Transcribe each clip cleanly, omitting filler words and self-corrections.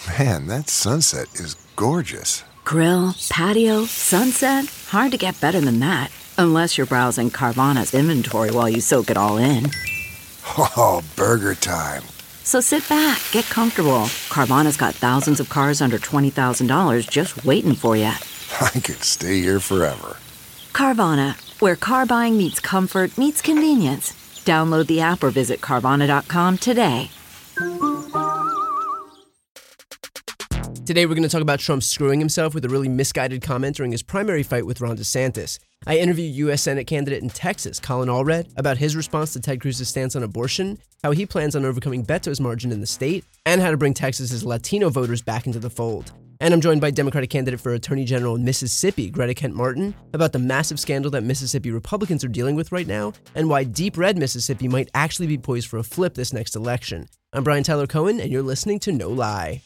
Man, that sunset is gorgeous. Grill, patio, sunset. Hard to get better than that. Unless you're browsing Carvana's inventory while you soak it all in. Oh, burger time. So sit back, get comfortable. Carvana's got thousands of cars under $20,000 just waiting for you. I could stay here forever. Carvana, where car buying meets comfort meets convenience. Download the app or visit Carvana.com today. Today, we're going to talk about Trump screwing himself with a really misguided comment during his primary fight with Ron DeSantis. I interviewed U.S. Senate candidate in Texas, Colin Allred, about his response to Ted Cruz's stance on abortion, how he plans on overcoming Beto's margin in the state, and how to bring Texas's Latino voters back into the fold. And I'm joined by Democratic candidate for Attorney General in Mississippi, Greta Kent Martin, about the massive scandal that Mississippi Republicans are dealing with right now, and why deep red Mississippi might actually be poised for a flip this next election. I'm Brian Tyler Cohen, and you're listening to No Lie.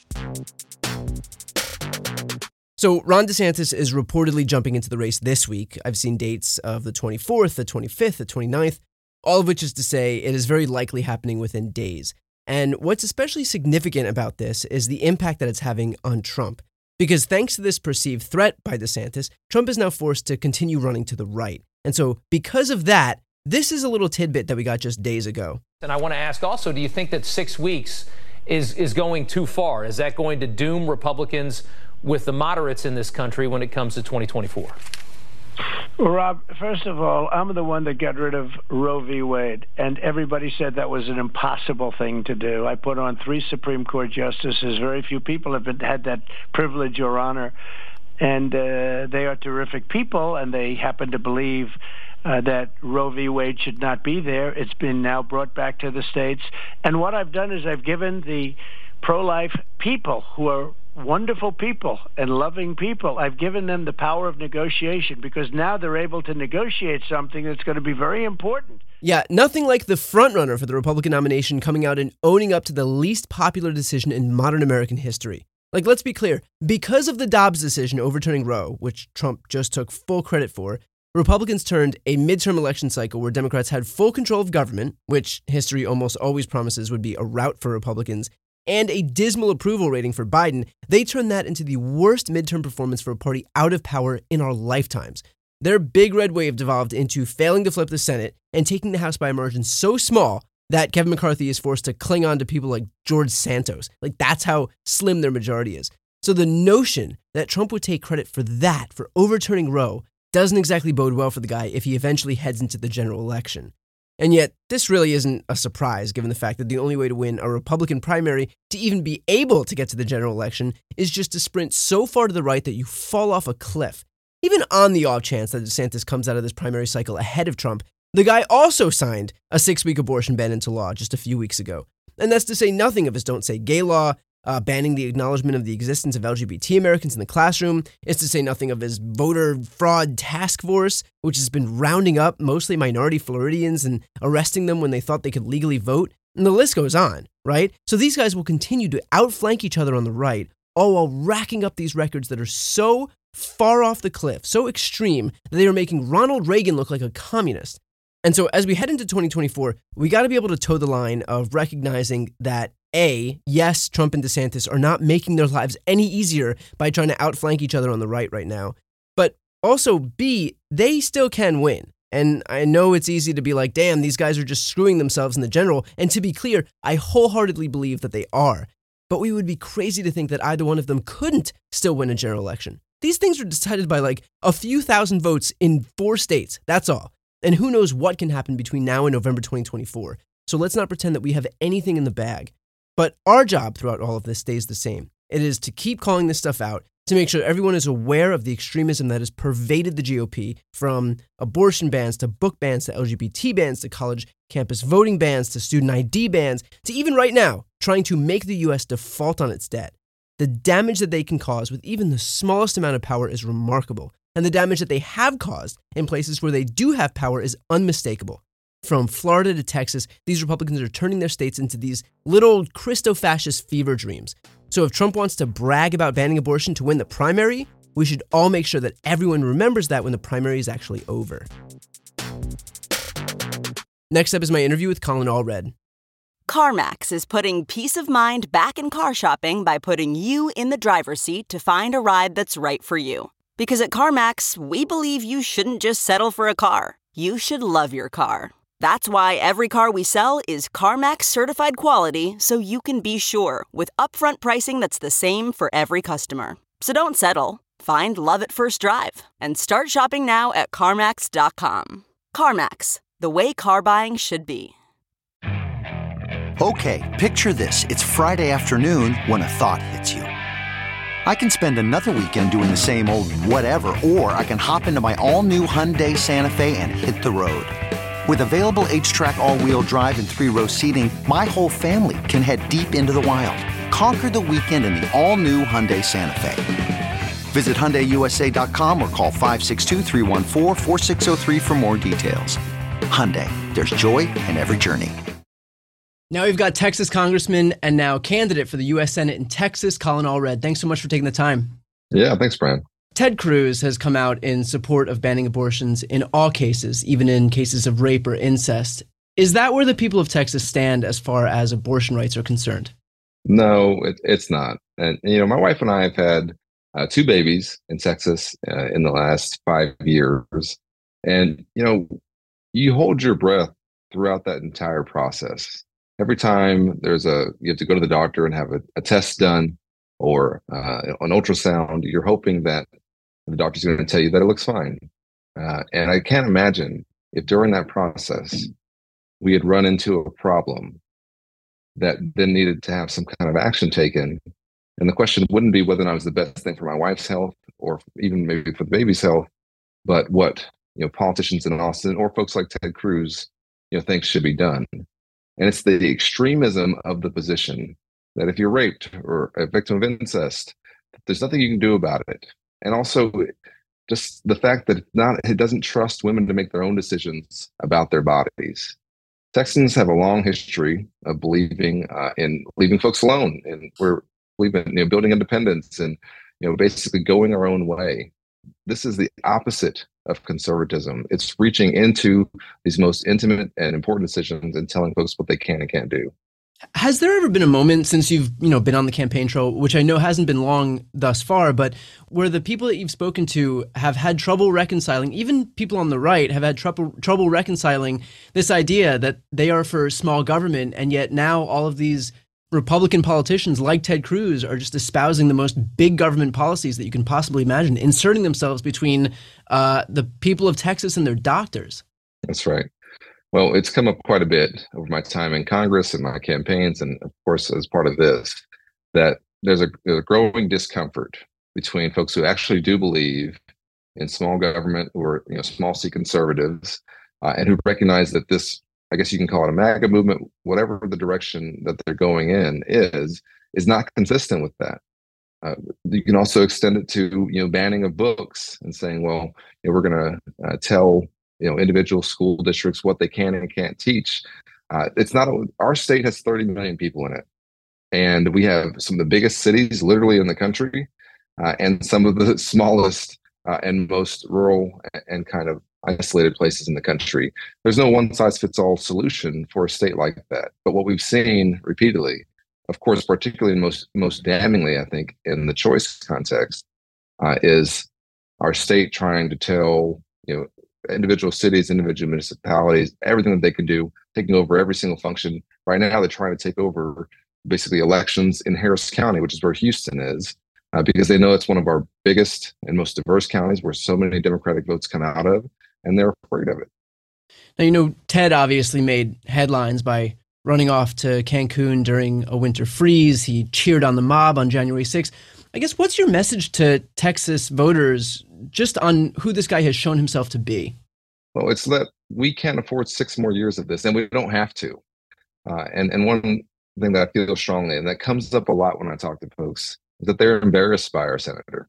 So Ron DeSantis is reportedly jumping into the race this week. I've seen dates of the 24th, the 25th, the 29th, all of which is to say it is very likely happening within days. And what's especially significant about this is the impact that it's having on Trump. Because thanks to this perceived threat by DeSantis, Trump is now forced to continue running to the right. And so because of that, this is a little tidbit that we got just days ago. And I want to ask also, do you think that 6 weeks is going too far? Is that going to doom Republicans with the moderates in this country when it comes to 2024? Well, Rob, first of all, I'm the one that got rid of Roe v. Wade, and everybody said that was an impossible thing to do. I put on 3 Supreme Court justices. Very few people have had that privilege or honor, and they are terrific people, and they happen to believe that Roe v. Wade should not be there. It's been now brought back to the states. And what I've done is I've given the pro-life people, who are wonderful people and loving people, I've given them the power of negotiation, because now they're able to negotiate something that's going to be very important. Yeah, nothing like the frontrunner for the Republican nomination coming out and owning up to the least popular decision in modern American history. Like, let's be clear, because of the Dobbs decision overturning Roe, which Trump just took full credit for, Republicans turned a midterm election cycle where Democrats had full control of government, which history almost always promises would be a rout for Republicans, and a dismal approval rating for Biden. They turned that into the worst midterm performance for a party out of power in our lifetimes. Their big red wave devolved into failing to flip the Senate and taking the House by a margin so small that Kevin McCarthy is forced to cling on to people like George Santos. Like, that's how slim their majority is. So the notion that Trump would take credit for that, for overturning Roe, doesn't exactly bode well for the guy if he eventually heads into the general election. And yet, this really isn't a surprise, given the fact that the only way to win a Republican primary, to even be able to get to the general election, is just to sprint so far to the right that you fall off a cliff. Even on the off chance that DeSantis comes out of this primary cycle ahead of Trump, the guy also signed a 6-week abortion ban into law just a few weeks ago. And that's to say nothing of his Don't Say Gay law, banning the acknowledgement of the existence of LGBT Americans in the classroom. It's to say nothing of his voter fraud task force, which has been rounding up mostly minority Floridians and arresting them when they thought they could legally vote. And the list goes on, right? So these guys will continue to outflank each other on the right, all while racking up these records that are so far off the cliff, so extreme, that they are making Ronald Reagan look like a communist. And so as we head into 2024, we got to be able to toe the line of recognizing that A, yes, Trump and DeSantis are not making their lives any easier by trying to outflank each other on the right now. But also B, they still can win. And I know it's easy to be like, damn, these guys are just screwing themselves in the general. And to be clear, I wholeheartedly believe that they are. But we would be crazy to think that either one of them couldn't still win a general election. These things are decided by like a few thousand votes in 4 states. That's all. And who knows what can happen between now and November 2024. So let's not pretend that we have anything in the bag. But our job throughout all of this stays the same. It is to keep calling this stuff out, to make sure everyone is aware of the extremism that has pervaded the GOP, from abortion bans to book bans to LGBT bans to college campus voting bans to student ID bans to even right now trying to make the U.S. default on its debt. The damage that they can cause with even the smallest amount of power is remarkable. And the damage that they have caused in places where they do have power is unmistakable. From Florida to Texas, these Republicans are turning their states into these little Christo-fascist fever dreams. So if Trump wants to brag about banning abortion to win the primary, we should all make sure that everyone remembers that when the primary is actually over. Next up is my interview with Colin Allred. CarMax is putting peace of mind back in car shopping by putting you in the driver's seat to find a ride that's right for you. Because at CarMax, we believe you shouldn't just settle for a car. You should love your car. That's why every car we sell is CarMax certified quality, so you can be sure with upfront pricing that's the same for every customer. So don't settle. Find love at first drive and start shopping now at CarMax.com. CarMax, the way car buying should be. Okay, picture this. It's Friday afternoon when a thought hits you. I can spend another weekend doing the same old whatever, or I can hop into my all-new Hyundai Santa Fe and hit the road. With available H-Track all-wheel drive and 3-row seating, my whole family can head deep into the wild. Conquer the weekend in the all-new Hyundai Santa Fe. Visit HyundaiUSA.com or call 562-314-4603 for more details. Hyundai, there's joy in every journey. Now we've got Texas Congressman and now candidate for the U.S. Senate in Texas, Colin Allred. Thanks so much for taking the time. Yeah, thanks, Brian. Ted Cruz has come out in support of banning abortions in all cases, even in cases of rape or incest. Is that where the people of Texas stand as far as abortion rights are concerned? No, it's not. And, my wife and I have had 2 babies in Texas in the last 5 years. And, you hold your breath throughout that entire process. Every time you have to go to the doctor and have a test done or an ultrasound, you're hoping that the doctor's going to tell you that it looks fine. And I can't imagine if during that process we had run into a problem that then needed to have some kind of action taken. And the question wouldn't be whether or not it was the best thing for my wife's health or even maybe for the baby's health, but what politicians in Austin or folks like Ted Cruz think should be done. And it's the extremism of the position that if you're raped or a victim of incest, there's nothing you can do about it. And also just the fact that it doesn't trust women to make their own decisions about their bodies. Texans have a long history of believing in leaving folks alone, and we're believing building independence and basically going our own way. This is the opposite of conservatism. It's reaching into these most intimate and important decisions and telling folks what they can and can't do. Has there ever been a moment since you've been on the campaign trail, which I know hasn't been long thus far, but where the people that you've spoken to have had trouble reconciling, even people on the right have had trouble reconciling this idea that they are for small government, and yet now all of these Republican politicians like Ted Cruz are just espousing the most big government policies that you can possibly imagine, inserting themselves between the people of Texas and their doctors? That's right. Well, it's come up quite a bit over my time in Congress and my campaigns, and of course, as part of this, that there's a growing discomfort between folks who actually do believe in small government, who are small C conservatives, and who recognize that this, I guess you can call it a MAGA movement, whatever the direction that they're going in is not consistent with that. You can also extend it to banning of books and saying, well, we're going to tell individual school districts what they can and can't teach. It's not our state has 30 million people in it, and we have some of the biggest cities literally in the country, and some of the smallest and most rural and kind of isolated places in the country. There's no one-size-fits-all solution for a state like that. But what we've seen repeatedly, of course, particularly most damningly, I think, in the choice context, is our state trying to tell individual cities, individual municipalities, everything that they can do, taking over every single function. Right now, they're trying to take over basically elections in Harris County, which is where Houston is, because they know it's one of our biggest and most diverse counties where so many Democratic votes come out of, and they're afraid of it. Now, Ted obviously made headlines by running off to Cancun during a winter freeze. He cheered on the mob on January 6th. I guess, what's your message to Texas voters just on who this guy has shown himself to be? Well, it's that we can't afford 6 more years of this, and we don't have to. And one thing that I feel strongly, and that comes up a lot when I talk to folks, is that they're embarrassed by our senator.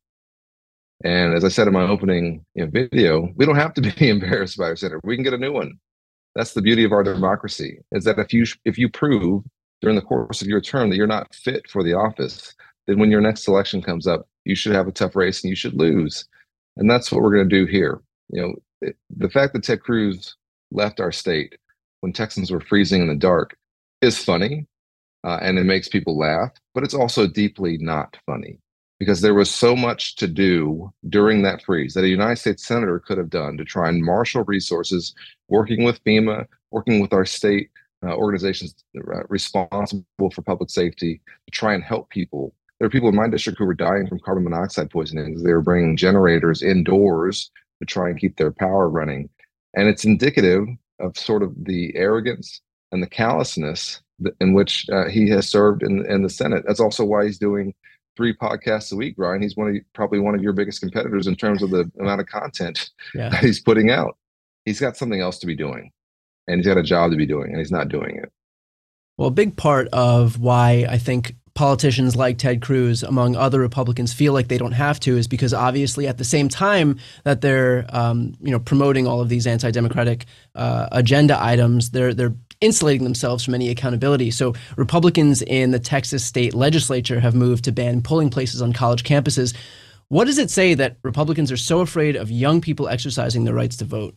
And as I said in my opening video, we don't have to be embarrassed by our senator. We can get a new one. That's the beauty of our democracy, is that if you prove during the course of your term that you're not fit for the office, then when your next election comes up, you should have a tough race and you should lose. And that's what we're going to do here. The fact that Ted Cruz left our state when Texans were freezing in the dark is funny and it makes people laugh, but it's also deeply not funny because there was so much to do during that freeze that a United States senator could have done to try and marshal resources, working with FEMA, working with our state organizations responsible for public safety to try and help people. There are people in my district who were dying from carbon monoxide poisoning because they were bringing generators indoors to try and keep their power running. And it's indicative of sort of the arrogance and the callousness in which he has served in the Senate. That's also why he's doing 3 podcasts a week, Ryan. He's probably one of your biggest competitors in terms of the amount of content that he's putting out. He's got something else to be doing, and he's got a job to be doing, and he's not doing it. Well, a big part of why I think politicians like Ted Cruz, among other Republicans, feel like they don't have to is because obviously at the same time that they're promoting all of these anti-democratic agenda items, they're insulating themselves from any accountability. So Republicans in the Texas state legislature have moved to ban polling places on college campuses. What does it say that Republicans are so afraid of young people exercising their rights to vote?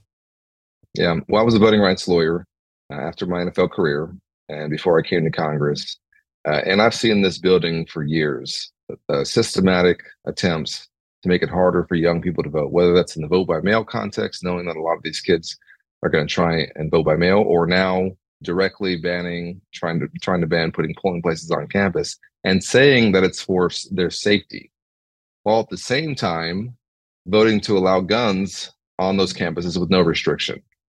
Yeah, well, I was a voting rights lawyer after my NFL career and before I came to Congress. And I've seen this building for years, systematic attempts to make it harder for young people to vote, whether that's in the vote by mail context, knowing that a lot of these kids are going to try and vote by mail, or now directly trying to ban putting polling places on campus and saying that it's for their safety, while at the same time voting to allow guns on those campuses with no restriction.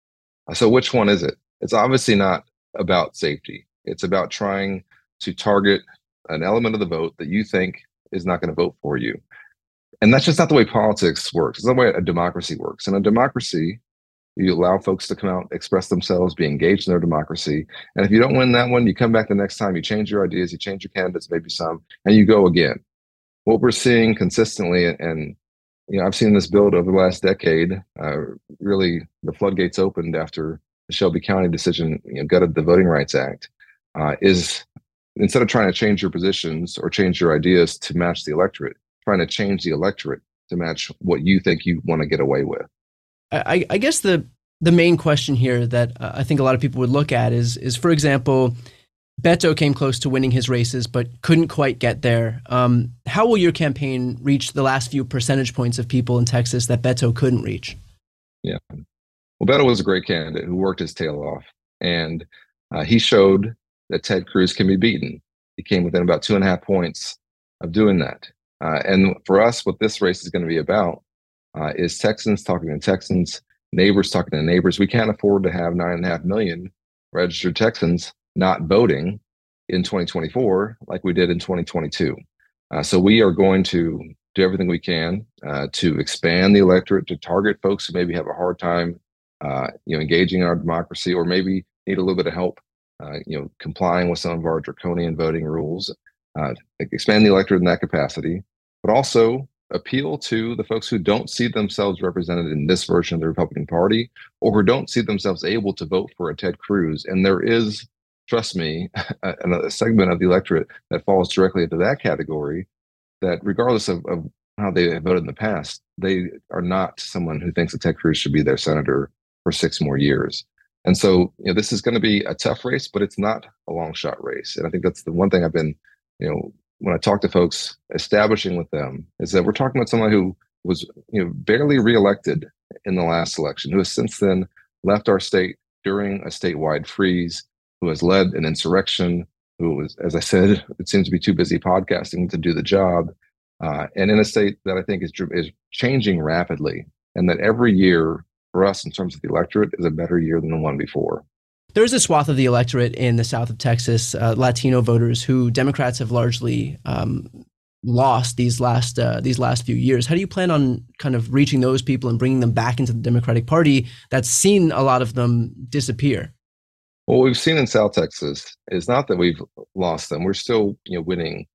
So which one is it? It's obviously not about safety. It's about trying to target an element of the vote that you think is not going to vote for you. And that's just not the way politics works. It's not the way a democracy works. In a democracy, you allow folks to come out, express themselves, be engaged in their democracy. And if you don't win that one, you come back the next time, you change your ideas, you change your candidates, maybe some, and you go again. What we're seeing consistently, and I've seen this build over the last decade, really the floodgates opened after the Shelby County decision gutted the Voting Rights Act, is instead of trying to change your positions or change your ideas to match the electorate, trying to change the electorate to match what you think you want to get away with. I guess the main question here that I think a lot of people would look at is, for example, Beto came close to winning his races, but couldn't quite get there. How will your campaign reach the last few percentage points of people in Texas that Beto couldn't reach? Yeah. Well, Beto was a great candidate who worked his tail off, and he showed that Ted Cruz can be beaten. He came within about 2.5 points of doing that. And for us, what this race is going to be about is Texans talking to Texans, neighbors talking to neighbors. We can't afford to have 9.5 million registered Texans not voting in 2024 like we did in 2022. So we are going to do everything we can to expand the electorate, to target folks who maybe have a hard time engaging in our democracy, or maybe need a little bit of help complying with some of our draconian voting rules, expand the electorate in that capacity, but also appeal to the folks who don't see themselves represented in this version of the Republican Party, or who don't see themselves able to vote for a Ted Cruz. And there is, trust me, a segment of the electorate that falls directly into that category, that regardless of how they have voted in the past, they are not someone who thinks that Ted Cruz should be their senator for 6 more years. And so, this is going to be a tough race, but it's not a long shot race. And I think that's the one thing I've been, when I talk to folks, establishing with them, is that we're talking about someone who was, barely reelected in the last election, who has since then left our state during a statewide freeze, who has led an insurrection, who was, as I said, it seems to be too busy podcasting to do the job, and in a state that I think is changing rapidly, and that every year for us in terms of the electorate is a better year than the one before. There's a swath of the electorate in the south of Texas, Latino voters, who Democrats have largely lost these last few years. How do you plan on kind of reaching those people and bringing them back into the Democratic Party that's seen a lot of them disappear? What we've seen in South Texas is not that we've lost them. We're still winning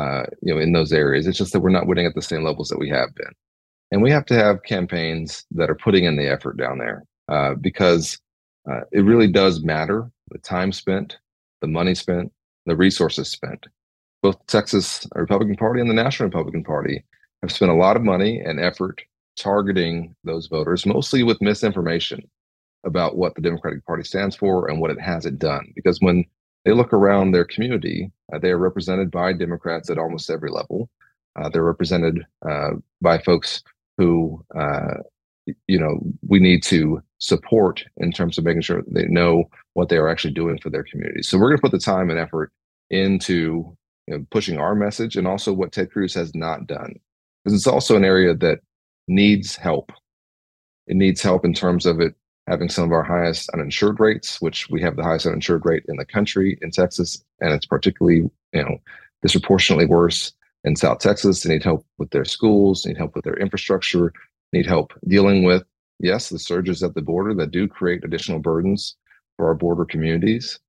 in those areas. It's just that we're not winning at the same levels that we have been. And we have to have campaigns that are putting in the effort down there because it really does matter, the time spent, the money spent, the resources spent. Both Texas Republican Party and the National Republican Party have spent a lot of money and effort targeting those voters, mostly with misinformation about what the Democratic Party stands for and what it hasn't done. Because when they look around their community. They are represented by Democrats at almost every level. They're represented by folks who, we need to support in terms of making sure they know what they are actually doing for their community. So we're going to put the time and effort into pushing our message, and also what Ted Cruz has not done, because it's also an area that needs help. It needs help in terms of it having some of our highest uninsured rates, which we have the highest uninsured rate in the country in Texas, and it's particularly disproportionately worse in South Texas. They need help with their schools, need help with their infrastructure, need help dealing with, yes, the surges at the border that do create additional burdens for our border communities.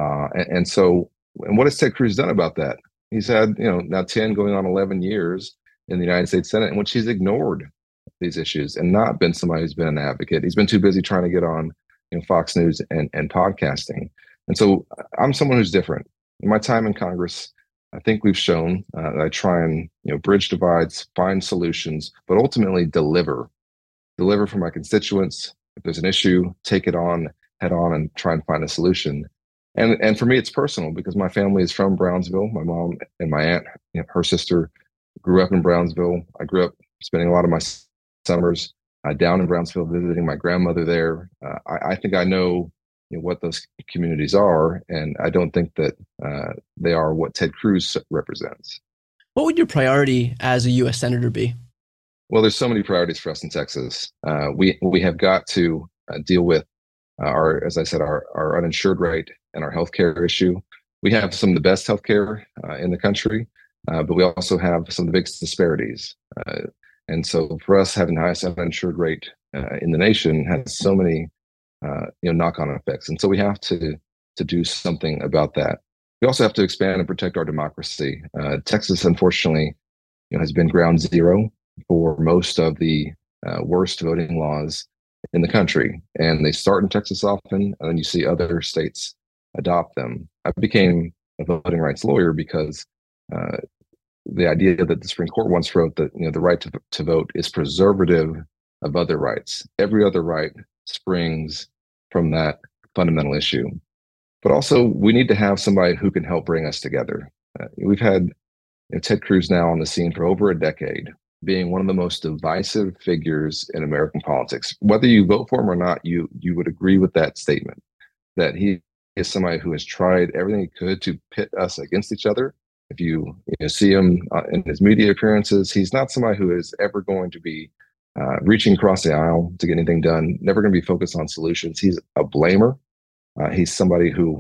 And what has Ted Cruz done about that? He's had, now 10 going on 11 years in the United States Senate, in which he's ignored these issues and not been somebody who's been an advocate. He's been too busy trying to get on Fox News and podcasting. And so I'm someone who's different. In my time in Congress, I think we've shown that I try and bridge divides, find solutions, but ultimately deliver for my constituents. If there's an issue, take it on head on and try and find a solution. And for me, it's personal because my family is from Brownsville. My mom and my aunt, her sister, grew up in Brownsville. I grew up spending a lot of my summers down in Brownsville, visiting my grandmother there. I think I know what those communities are, and I don't think that they are what Ted Cruz represents. What would your priority as a U.S. Senator be? Well, there's so many priorities for us in Texas. We have got to deal with as I said, our uninsured rate and our healthcare issue. We have some of the best healthcare in the country, but we also have some of the biggest disparities. And so for us, having the highest uninsured rate in the nation has so many knock-on effects. And so we have to do something about that. We also have to expand and protect our democracy. Texas, unfortunately, has been ground zero for most of the worst voting laws in the country. And they start in Texas often, and then you see other states adopt them. I became a voting rights lawyer because the idea that the Supreme Court once wrote that the right to vote is preservative of other rights. Every other right springs from that fundamental issue. But also, we need to have somebody who can help bring us together. We've had Ted Cruz now on the scene for over a decade, being one of the most divisive figures in American politics. Whether you vote for him or not, you would agree with that statement, that he is somebody who has tried everything he could to pit us against each other. If you see him in his media appearances, he's not somebody who is ever going to be reaching across the aisle to get anything done, never going to be focused on solutions. He's a blamer. He's somebody who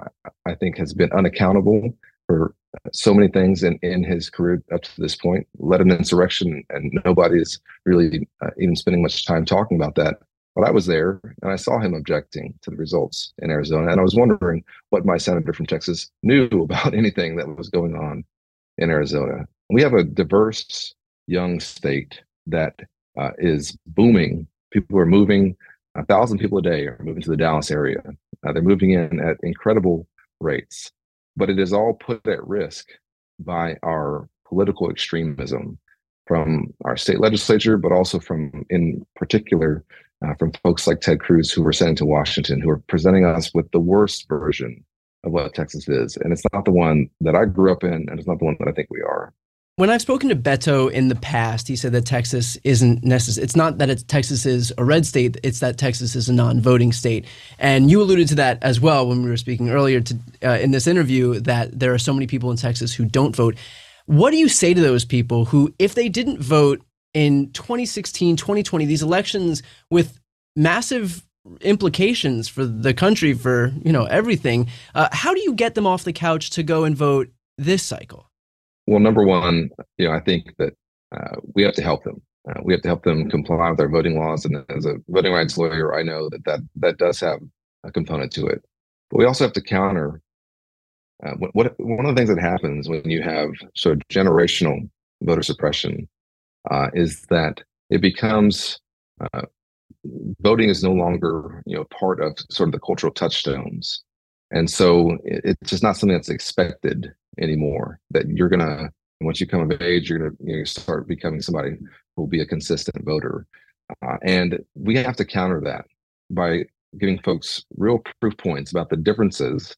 I think has been unaccountable for so many things in his career up to this point, led an insurrection, and nobody is really even spending much time talking about that. But I was there, and I saw him objecting to the results in Arizona, and I was wondering what my senator from Texas knew about anything that was going on in Arizona. We have a diverse young state that is booming. People are moving. 1,000 people a day are moving to the Dallas area. They're moving in at incredible rates, but it is all put at risk by our political extremism from our state legislature, but also in particular, from folks like Ted Cruz, who were sent to Washington, who are presenting us with the worst version of what Texas is. And it's not the one that I grew up in, and it's not the one that I think we are. When I've spoken to Beto in the past, he said that Texas isn't necessary. It's not that Texas is a red state, it's that Texas is a non-voting state. And you alluded to that as well when we were speaking earlier in this interview, that there are so many people in Texas who don't vote. What do you say to those people who, if they didn't vote in 2016, 2020, these elections with massive implications for the country, for everything, how do you get them off the couch to go and vote this cycle? Well, number one, I think that we have to help them. We have to help them comply with our voting laws. And as a voting rights lawyer, I know that does have a component to it. But we also have to counter one of the things that happens when you have sort of generational voter suppression is that it becomes voting is no longer part of sort of the cultural touchstones. And so it's just not something that's expected anymore, that you're going to, once you come of age, you're going to start becoming somebody who will be a consistent voter. And we have to counter that by giving folks real proof points about the differences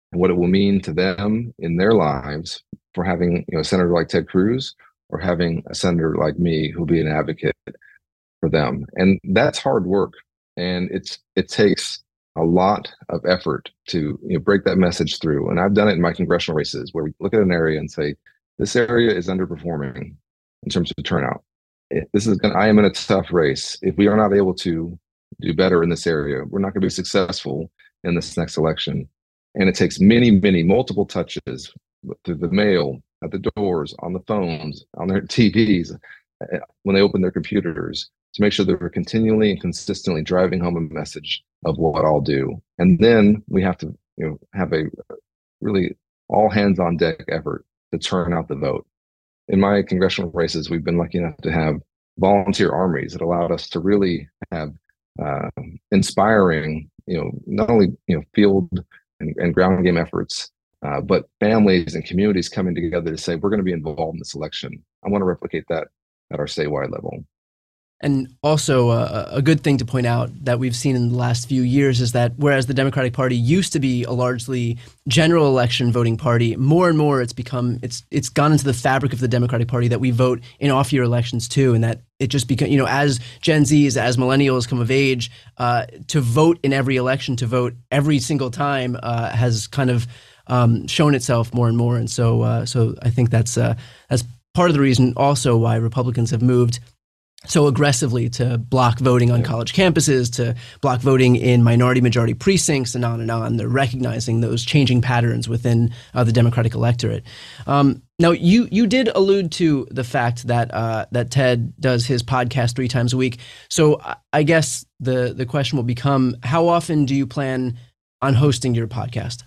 and what it will mean to them in their lives for having, a senator like Ted Cruz or having a senator like me who'll be an advocate for them. And that's hard work. And it takes a lot of effort to break that message through. And I've done it in my congressional races where we look at an area and say, this area is underperforming in terms of turnout. I am in a tough race. If we are not able to do better in this area, we're not going to be successful in this next election. And it takes many, multiple touches through the mail, at the doors, on the phones, on their TVs, when they open their computers, to make sure that we're continually and consistently driving home a message of what I'll do. And then we have to have a really all hands on deck effort to turn out the vote. In my congressional races, we've been lucky enough to have volunteer armies that allowed us to really have inspiring, not only field and ground game efforts, but families and communities coming together to say, we're going to be involved in this election. I want to replicate that at our statewide level. And also a good thing to point out that we've seen in the last few years is that whereas the Democratic Party used to be a largely general election voting party, more and more it's gone into the fabric of the Democratic Party that we vote in off-year elections too, and that it just becomes, as Gen Zs, as millennials come of age, to vote in every election, to vote every single time has kind of shown itself more and more. And so I think that's part of the reason also why Republicans have moved so aggressively to block voting on college campuses, to block voting in minority-majority precincts, and on and on. They're recognizing those changing patterns within the Democratic electorate. Now, you did allude to the fact that Ted does his podcast 3 times a week. So I guess the question will become, how often do you plan on hosting your podcast?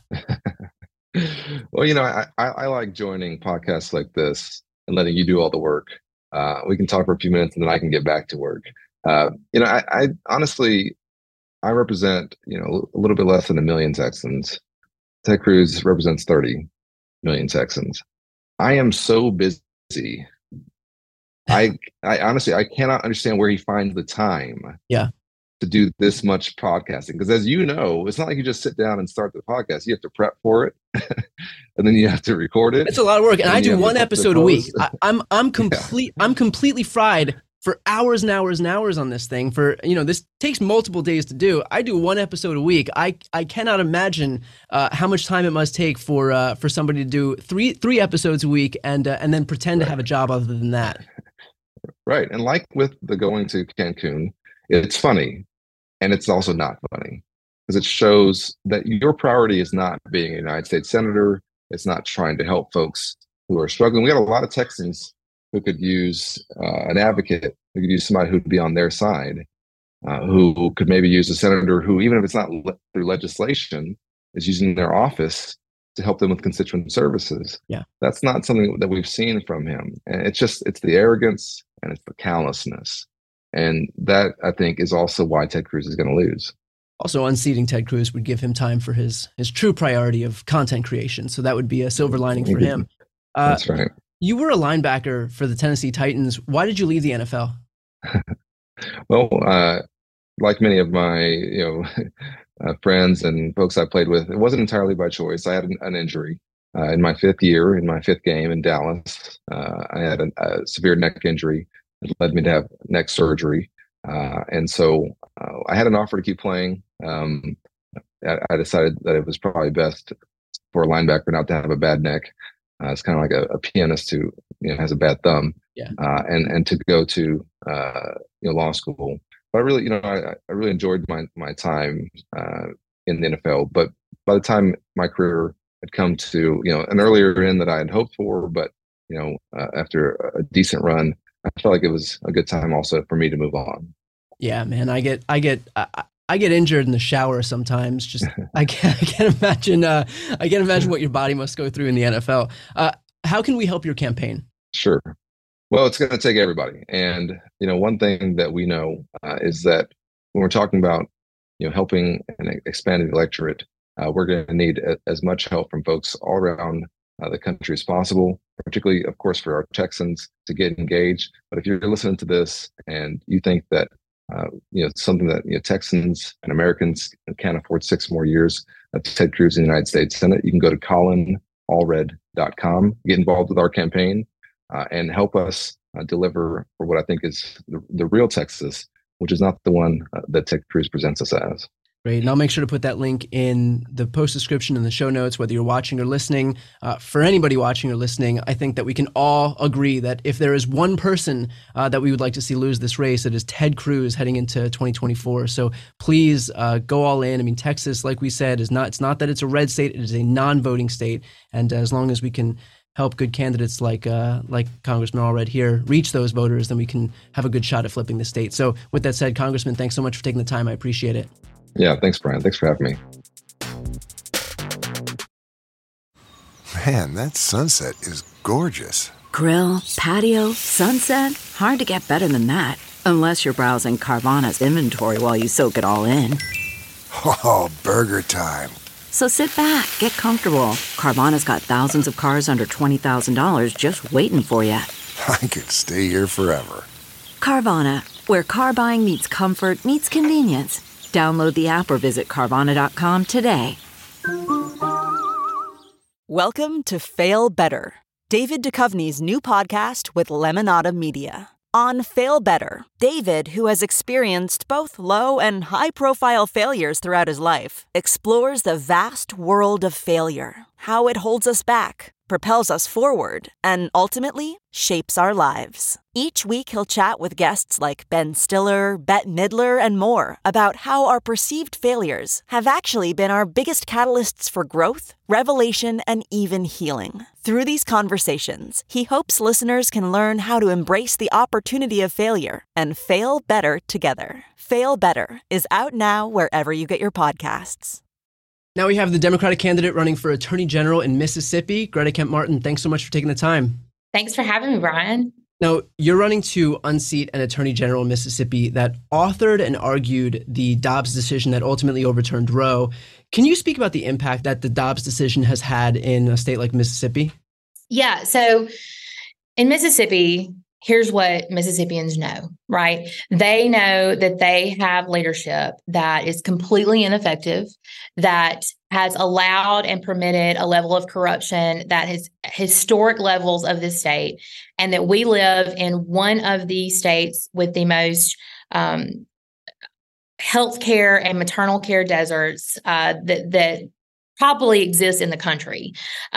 Well, I like joining podcasts like this and letting you do all the work. We can talk for a few minutes and then I can get back to work. I honestly, I represent, a little bit less than 1 million Texans. Ted Cruz represents 30 million Texans. I am so busy. I honestly, I cannot understand where he finds the time to do this much podcasting. Because as you know, it's not like you just sit down and start the podcast. You have to prep for it. And then you have to record it. It's a lot of work, and I do 1 episode a week. I'm completely fried for hours and hours and hours on this thing. This takes multiple days to do. I do 1 episode a week. I cannot imagine how much time it must take for somebody to do three episodes a week and then pretend to have a job other than that. Right, and like with the going to Cancun, it's funny, and it's also not funny. Because it shows that your priority is not being a United States senator. It's not trying to help folks who are struggling. We got a lot of Texans who could use an advocate, who could use somebody who'd be on their side, who could maybe use a senator who, even if it's not through legislation, is using their office to help them with constituent services. Yeah, that's not something that we've seen from him. And it's the arrogance and it's the callousness. And that, I think, is also why Ted Cruz is going to lose. Also, unseating Ted Cruz would give him time for his true priority of content creation. So that would be a silver lining for him. That's right. You were a linebacker for the Tennessee Titans. Why did you leave the NFL? Well, like many of my friends and folks I played with, it wasn't entirely by choice. I had an injury in my 5th year, in my 5th game in Dallas. I had a severe neck injury that led me to have neck surgery. And so I had an offer to keep playing. I decided that it was probably best for a linebacker not to have a bad neck. It's kind of like a pianist who has a bad thumb. Yeah. And to go to law school. But I really, I really enjoyed my time in the NFL. But by the time my career had come to an earlier end that I had hoped for, but after a decent run, I felt like it was a good time also for me to move on. Yeah, man, I get injured in the shower sometimes. Just I can't imagine. I can't imagine what your body must go through in the NFL. How can we help your campaign? Sure. Well, it's going to take everybody. And one thing that we know is that when we're talking about helping an expanded electorate, we're going to need as much help from folks all around the country as possible, particularly, of course, for our Texans to get engaged. But if you're listening to this and you think that something that Texans and Americans can't afford 6 more years Ted Cruz in the United States Senate. You can go to colinallred.com, get involved with our campaign, and help us deliver for what I think is the real Texas, which is not the one that Ted Cruz presents us as. Great. And I'll make sure to put that link in the post description and the show notes, whether you're watching or listening. For anybody watching or listening, I think that we can all agree that if there is one person that we would like to see lose this race, it is Ted Cruz heading into 2024. So please go all in. I mean, Texas, like we said, it's not that it's a red state, it is a non-voting state. And as long as we can help good candidates like Congressman Allred here reach those voters, then we can have a good shot at flipping the state. So with that said, Congressman, thanks so much for taking the time. I appreciate it. Yeah, thanks, Brian. Thanks for having me. Man, that sunset is gorgeous. Grill, patio, sunset. Hard to get better than that. Unless you're browsing Carvana's inventory while you soak it all in. Oh, burger time. So sit back, get comfortable. Carvana's got thousands of cars under $20,000 just waiting for you. I could stay here forever. Carvana, where car buying meets comfort meets convenience. Download the app or visit Carvana.com today. Welcome to Fail Better, David Duchovny's new podcast with Lemonada Media. On Fail Better, David, who has experienced both low and high-profile failures throughout his life, explores the vast world of failure, how it holds us back, propels us forward, and ultimately shapes our lives. Each week he'll chat with guests like Ben Stiller, Bette Midler, and more about how our perceived failures have actually been our biggest catalysts for growth, revelation, and even healing. Through these conversations, he hopes listeners can learn how to embrace the opportunity of failure and fail better together. Fail Better is out now wherever you get your podcasts. Now we have the Democratic candidate running for Attorney General in Mississippi, Greta Kemp Martin. Thanks so much for taking the time. Thanks for having me, Brian. Now, you're running to unseat an Attorney General in Mississippi that authored and argued the Dobbs decision that ultimately overturned Roe. Can you speak about the impact that the Dobbs decision has had in a state like Mississippi? Yeah. So in Mississippi, here's what Mississippians know, right? They know that they have leadership that is completely ineffective, that has allowed and permitted a level of corruption that has historic levels of this state, and that we live in one of the states with the most healthcare and maternal care deserts that probably exists in the country.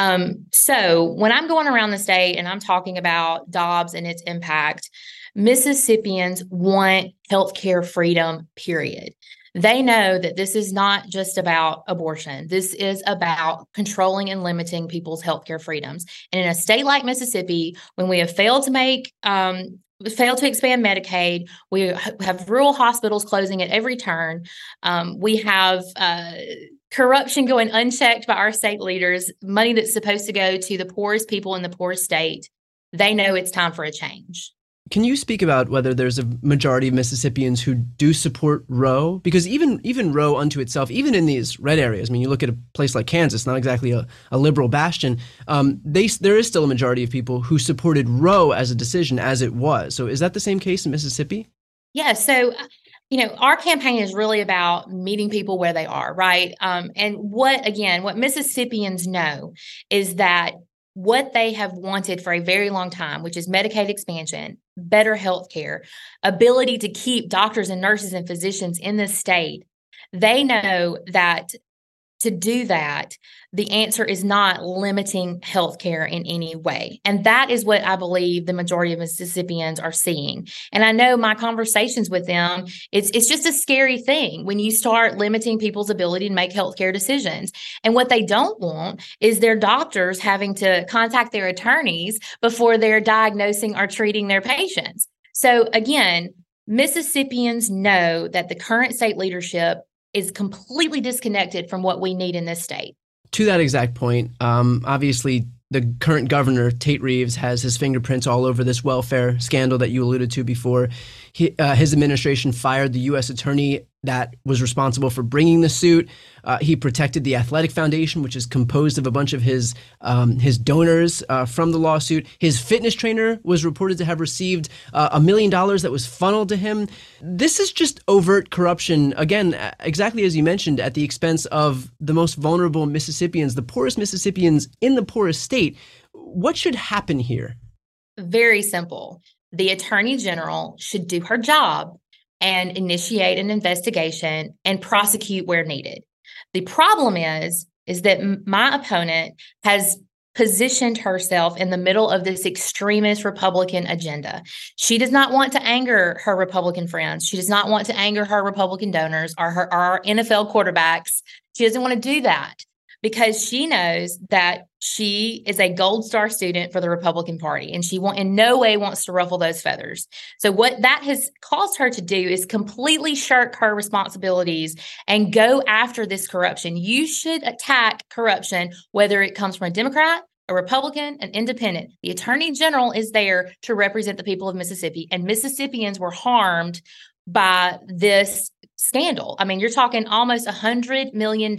So when I'm going around the state and I'm talking about Dobbs and its impact, Mississippians want healthcare freedom, period. They know that this is not just about abortion. This is about controlling and limiting people's healthcare freedoms. And in a state like Mississippi, when we have failed to expand Medicaid, we have rural hospitals closing at every turn. We have corruption going unchecked by our state leaders, money that's supposed to go to the poorest people in the poorest state. They know it's time for a change. Can you speak about whether there's a majority of Mississippians who do support Roe? Because even Roe unto itself, even in these red areas, I mean, you look at a place like Kansas, not exactly a liberal bastion, there is still a majority of people who supported Roe as a decision as it was. So is that the same case in Mississippi? Yeah. So, our campaign is really about meeting people where they are, right? And what Mississippians know is that what they have wanted for a very long time, which is Medicaid expansion, better health care, ability to keep doctors and nurses and physicians in the state, they know that to do that, the answer is not limiting healthcare in any way. And that is what I believe the majority of Mississippians are seeing. And I know my conversations with them, it's just a scary thing when you start limiting people's ability to make healthcare decisions. And what they don't want is their doctors having to contact their attorneys before they're diagnosing or treating their patients. So again, Mississippians know that the current state leadership is completely disconnected from what we need in this state. To that exact point, obviously the current governor, Tate Reeves, has his fingerprints all over this welfare scandal that you alluded to before. His administration fired the U.S. attorney that was responsible for bringing the suit. He protected the Athletic Foundation, which is composed of a bunch of his donors from the lawsuit. His fitness trainer was reported to have received $1 million that was funneled to him. This is just overt corruption, again, exactly as you mentioned, at the expense of the most vulnerable Mississippians, the poorest Mississippians in the poorest state. What should happen here? Very simple. The Attorney General should do her job and initiate an investigation and prosecute where needed. The problem is that my opponent has positioned herself in the middle of this extremist Republican agenda. She does not want to anger her Republican friends. She does not want to anger her Republican donors or our NFL quarterbacks. She doesn't want to do that because she knows that she is a gold star student for the Republican Party, and she in no way wants to ruffle those feathers. So what that has caused her to do is completely shirk her responsibilities and go after this corruption. You should attack corruption, whether it comes from a Democrat, a Republican, an independent. The Attorney General is there to represent the people of Mississippi, and Mississippians were harmed by this scandal. I mean, you're talking almost $100 million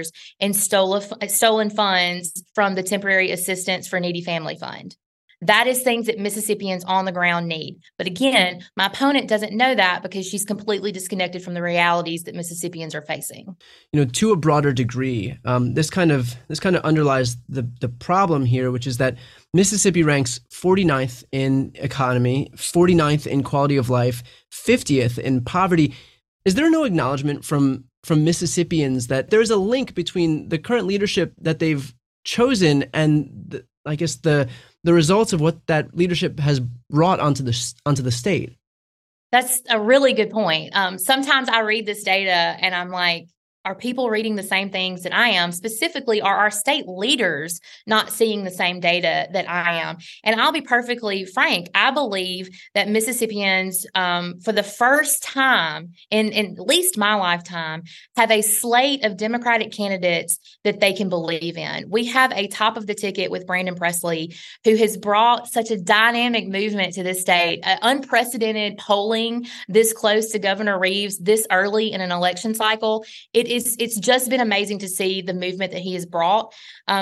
in stolen funds from the Temporary Assistance for Needy Family Fund. That is things that Mississippians on the ground need. But again, my opponent doesn't know that because she's completely disconnected from the realities that Mississippians are facing. To a broader degree, this kind of underlies the problem here, which is that Mississippi ranks 49th in economy, 49th in quality of life, 50th in poverty. Is there no acknowledgement from Mississippians that there's a link between the current leadership that they've chosen and the results of what that leadership has brought onto the state? That's a really good point. Sometimes I read this data and I'm like, are people reading the same things that I am? Specifically, are our state leaders not seeing the same data that I am? And I'll be perfectly frank. I believe that Mississippians, for the first time in at least my lifetime, have a slate of Democratic candidates that they can believe in. We have a top of the ticket with Brandon Presley, who has brought such a dynamic movement to this state, unprecedented polling this close to Governor Reeves this early in an election cycle. It's just been amazing to see the movement that he has brought.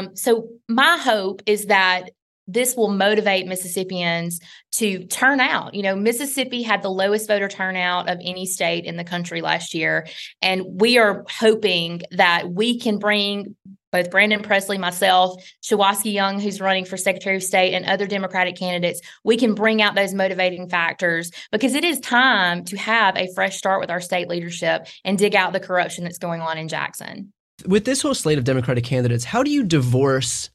So my hope is that this will motivate Mississippians to turn out. Mississippi had the lowest voter turnout of any state in the country last year. And we are hoping that we can bring both Brandon Presley, myself, Shawaski Young, who's running for Secretary of State, and other Democratic candidates, we can bring out those motivating factors because it is time to have a fresh start with our state leadership and dig out the corruption that's going on in Jackson. With this whole slate of Democratic candidates, how do you divorce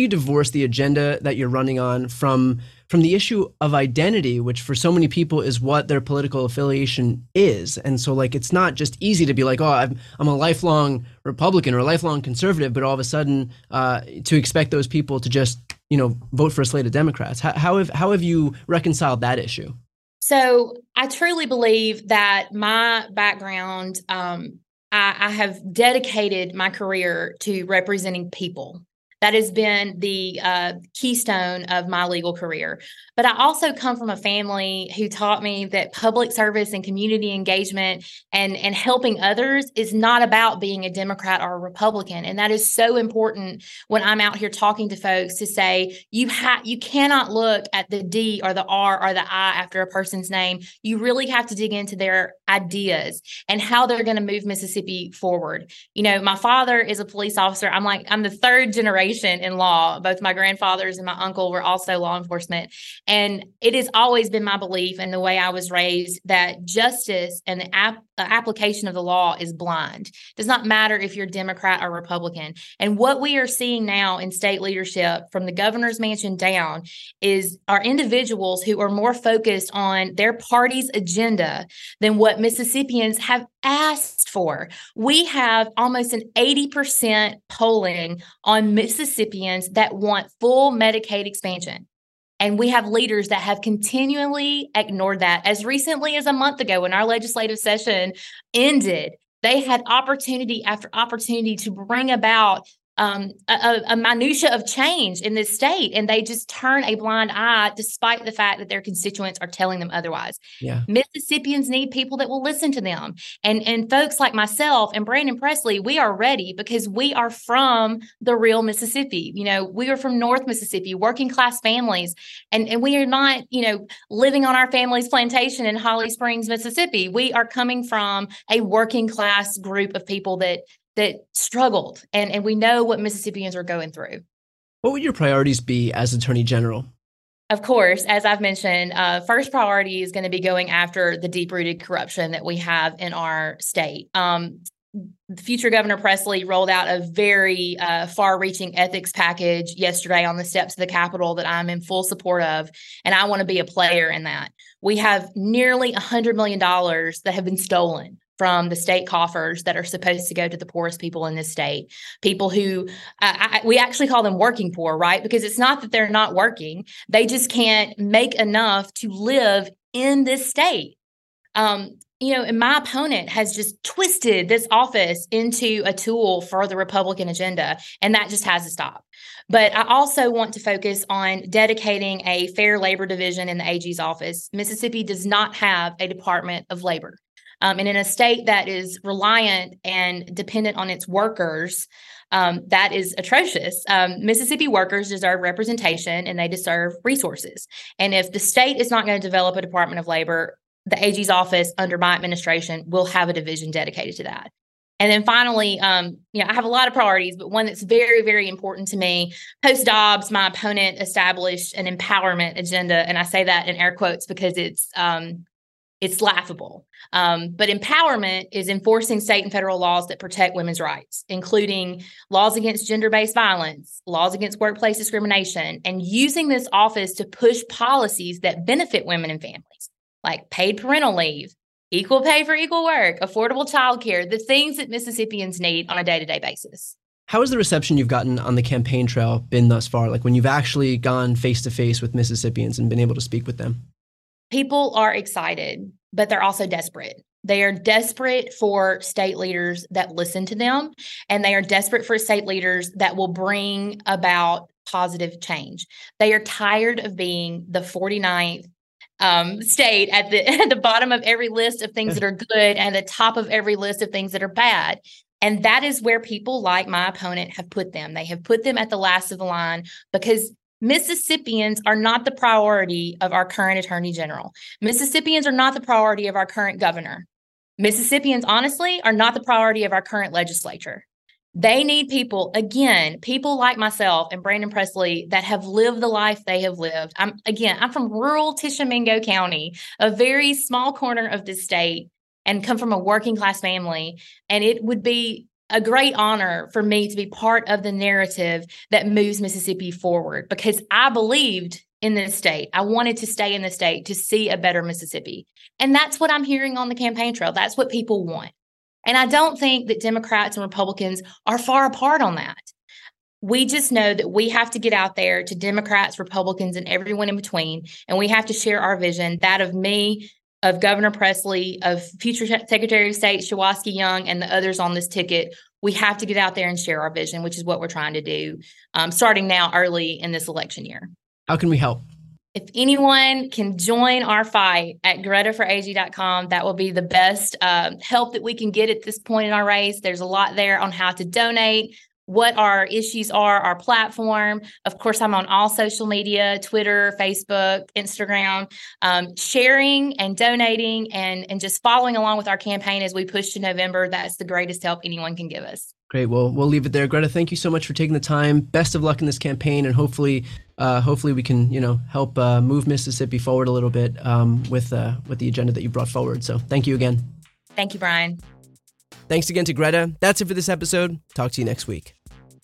the agenda that you're running on from the issue of identity, which for so many people is what their political affiliation is? And so it's not just easy to be like, oh, I'm a lifelong Republican or a lifelong conservative, but all of a sudden to expect those people to just, vote for a slate of Democrats. How have you reconciled that issue? So I truly believe that my background, I have dedicated my career to representing people. That has been the keystone of my legal career. But I also come from a family who taught me that public service and community engagement and helping others is not about being a Democrat or a Republican. And that is so important when I'm out here talking to folks to say, you cannot look at the D or the R or the I after a person's name. You really have to dig into their ideas and how they're going to move Mississippi forward. My father is a police officer. I'm the third generation in law. Both my grandfathers and my uncle were also law enforcement. And it has always been my belief and the way I was raised that justice and the application of the law is blind. It does not matter if you're Democrat or Republican. And what we are seeing now in state leadership from the governor's mansion down are individuals who are more focused on their party's agenda than what Mississippians have asked for. We have almost an 80% polling on Mississippians that want full Medicaid expansion. And we have leaders that have continually ignored that. As recently as a month ago, when our legislative session ended, they had opportunity after opportunity to bring about a minutia of change in this state, and they just turn a blind eye despite the fact that their constituents are telling them otherwise. Yeah. Mississippians need people that will listen to them. And folks like myself and Brandon Presley, we are ready because we are from the real Mississippi. We are from North Mississippi, working class families, and we are not, living on our family's plantation in Holly Springs, Mississippi. We are coming from a working class group of people that struggled, and we know what Mississippians are going through. What would your priorities be as Attorney General? Of course, as I've mentioned, first priority is going to be going after the deep-rooted corruption that we have in our state. Future Governor Presley rolled out a very far-reaching ethics package yesterday on the steps of the Capitol that I'm in full support of, and I want to be a player in that. We have nearly $100 million that have been stolen from the state coffers that are supposed to go to the poorest people in this state. People who, we actually call them working poor, right? Because it's not that they're not working. They just can't make enough to live in this state. And my opponent has just twisted this office into a tool for the Republican agenda, and that just has to stop. But I also want to focus on dedicating a fair labor division in the AG's office. Mississippi does not have a Department of Labor. And in a state that is reliant and dependent on its workers, that is atrocious. Mississippi workers deserve representation and they deserve resources. And if the state is not going to develop a Department of Labor, the AG's office under my administration will have a division dedicated to that. And then finally, I have a lot of priorities, but one that's very, very important to me. Post Dobbs, my opponent established an empowerment agenda, and I say that in air quotes because it's laughable. But empowerment is enforcing state and federal laws that protect women's rights, including laws against gender-based violence, laws against workplace discrimination, and using this office to push policies that benefit women and families, like paid parental leave, equal pay for equal work, affordable childcare, the things that Mississippians need on a day-to-day basis. How has the reception you've gotten on the campaign trail been thus far? Like when you've actually gone face-to-face with Mississippians and been able to speak with them? People are excited, but they're also desperate. They are desperate for state leaders that listen to them, and they are desperate for state leaders that will bring about positive change. They are tired of being the 49th state at the bottom of every list of things that are good and the top of every list of things that are bad. And that is where people like my opponent have put them. They have put them at the last of the line because Mississippians are not the priority of our current attorney general. Mississippians are not the priority of our current governor. Mississippians, honestly, are not the priority of our current legislature. They need people like myself and Brandon Presley that have lived the life they have lived. I'm from rural Tishomingo County, a very small corner of this state, and come from a working class family. And it would be a great honor for me to be part of the narrative that moves Mississippi forward because I believed in this state. I wanted to stay in the state to see a better Mississippi. And that's what I'm hearing on the campaign trail. That's what people want. And I don't think that Democrats and Republicans are far apart on that. We just know that we have to get out there to Democrats, Republicans, and everyone in between, and we have to share our vision, that of me, of Governor Presley, of future Secretary of State Shawaski Young, and the others on this ticket. We have to get out there and share our vision, which is what we're trying to do, starting now early in this election year. How can we help? If anyone can join our fight at GrettaForAG.com, that will be the best help that we can get at this point in our race. There's a lot there on how to donate, what our issues are, our platform. Of course, I'm on all social media, Twitter, Facebook, Instagram, sharing and donating and just following along with our campaign as we push to November. That's the greatest help anyone can give us. Great. Well, we'll leave it there. Gretta, thank you so much for taking the time. Best of luck in this campaign, and hopefully we can, help move Mississippi forward a little bit with the agenda that you brought forward. So thank you again. Thank you, Brian. Thanks again to Gretta. That's it for this episode. Talk to you next week.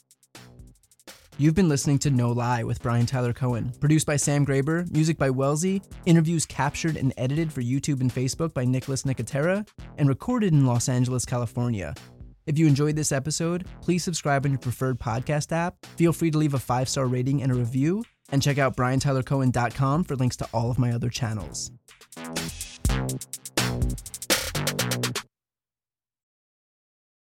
You've been listening to No Lie with Brian Tyler Cohen, produced by Sam Graber, music by Wellesley, interviews captured and edited for YouTube and Facebook by Nicholas Nicotera, and recorded in Los Angeles, California. If you enjoyed this episode, please subscribe on your preferred podcast app. Feel free to leave a 5-star rating and a review, and check out BrianTylerCohen.com for links to all of my other channels.